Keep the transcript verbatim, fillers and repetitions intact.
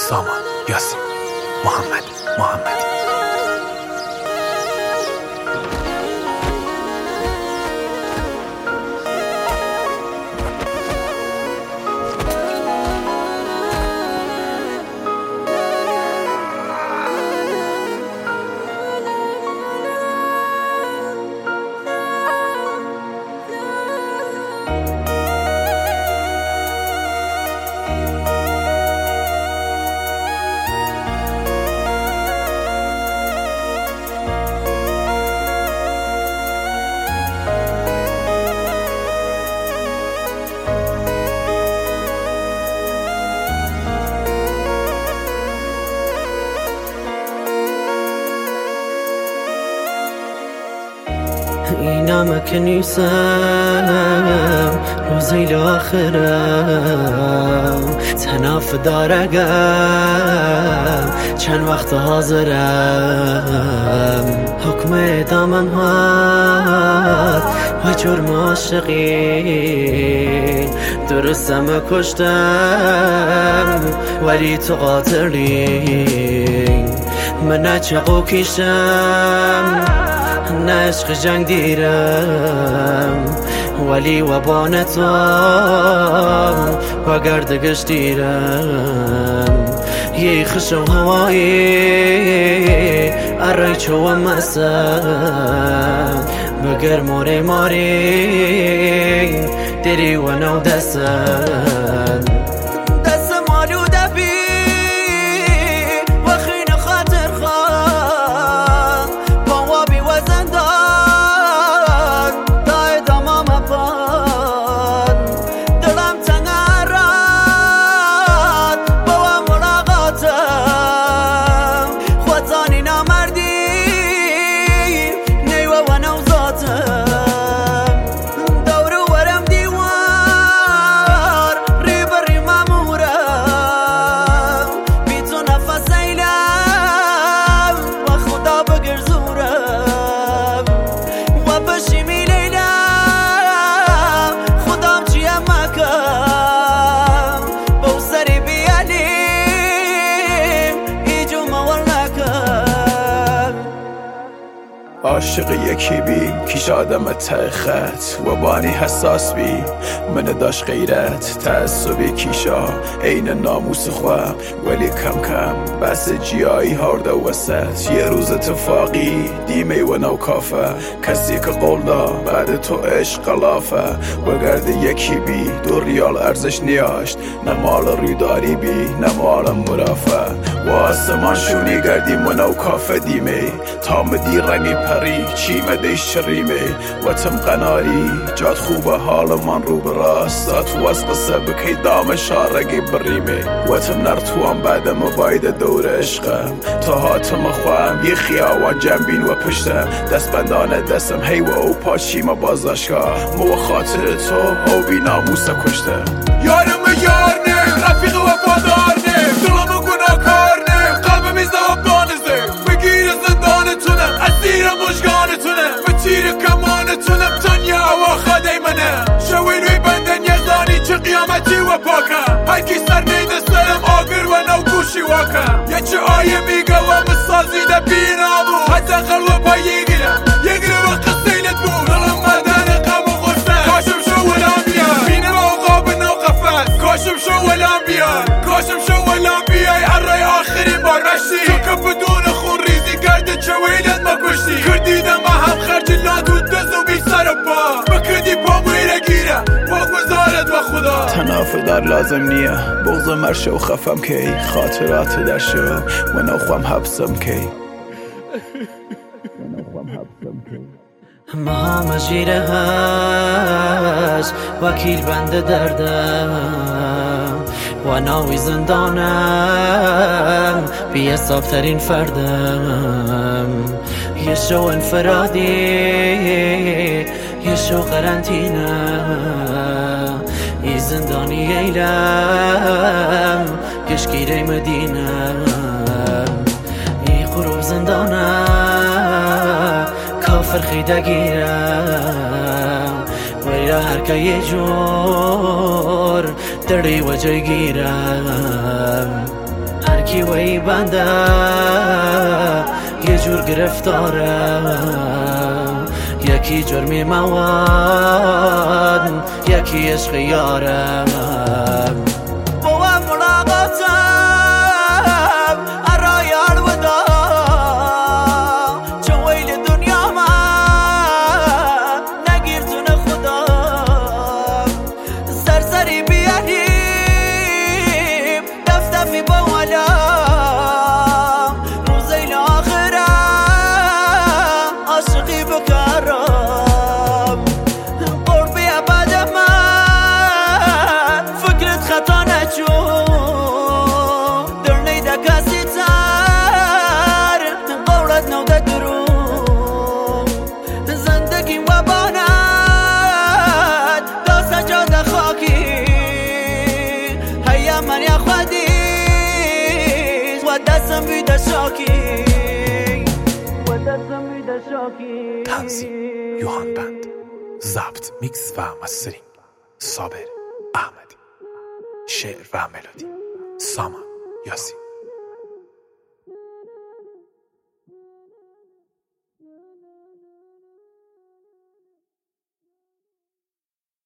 سامان، یاسین، محمد محمدی. اینم که نیستم روزی آخرم، تناف دارگم چند وقت حاضرم، حکم اعدامم هست و جرم عاشقی، درستم کشتم ولی تو قاتلی، من نه چقو کشم نه عشق جنگ دیرم، ولی وبان تو و گردگش دیرم، یه خشم هوایی ارای چو و مسا بگر موری موری دیری و نو دستم دستم آلوده بی و خین خاطر خواه بوابی و زندان دای دمام پان دلم تنگرات با ملاقاتم خواتانی نامردی نیوه و نوزاتم دور ورم دیوار ری بری مامورم بی تو نفس ایلم و خدا بگر زورم و بشیمی لیلم خودم چیم مکم بو سری بیالیم ایجو مول نکم. عاشق یکی بیم کیش آدم ته خط و بانی حساس بیم، من داشت غیرت تعصبی کیشا این ناموس خواه ولی کم کم بس جیایی هارده وسط، یه روز اتفاقی دیمه و نو کافه کسی که قول دا بعد تو عشق قلافه و گرد یکی بی دو ریال ارزش نیاشت، نه مال رویداری بی نه مال مرافه و آسمان شونی گردیم و نو کافه دیمه تام دی رنگی پری چی مدیش شریمه و تم قناری جاد خوبه حال من رو براست تو از قصه بکی دام شارگی بریمه و تم نرتوام بعد مباید دور عشقم تا هاتم خواهم یه خیاوان جنبین و پشتم دست بندانه دستم هی و او پاشیم بازداشتگاه مو خاطر تو او بی ناموسه کشته یارم یار نه رفیق و وفادار نه دلم گناهکار نه قلبم میزه و بانزه بگیر زندانتونم اسیر مشگانتونم و تیر کمانتونم تنیا و خاده منه شوی روی بندن یزدانی چه قیامتی و پاکم هر کی سر نیده سرم آگر و نو گوشی واکم یه چه آیه میگه و مسازی ده بینامو حتی خلوه پا یگیرم یگیره و قصیلت بود دلم مدن قم و غصه کاشم شو ولام بیان بینم اوقاب نو قفت کاشم شو ولام بیان کاشم شو ولام بیای ارای آخرین بار رشتی تو که بدون خون ریزی گرده چه ویلت ما کشتی کردیدم ما هم خرج لاتو دزو بی سر با بکدی پا مویره گیره با گذارت و خدا تناف در لازم نیه بغض مرشه و خفم کی خاطرات در شو و نوخوام حبسم کی ما هم جیره هست وکیل بند دردم و ناوی زندانم بی حساب ترین فردم، یه شو انفرادی یه شو قرنطینه ای زندانی ایلم گشگیره مدینه ای غروب زندانه کافر خیده گیرم ولی هر که یه جور دری و جای گیرم هر ای بنده یه جور گرفتارم، یکی جرمی مواد یکی عشق یارم. با ملاقاتم ارای الودا چون ویل دنیا من نگیر تون خدا، سرسری بیاریم دفتفی با ولا روزی آخرم عاشقی بکرم، قربی عباد من فکرت خطا نچون در نیده کسی تر قولت نوده درون زندگی و بانت دا سجاد خاکی هیا من یا خودی و دستم بیده شاکی و دستم بیده شاکی. تنظیم یوهان بند، ضبط میکس و مسترینگ صابر احمدی، شعر و ملودی سامان یاسین.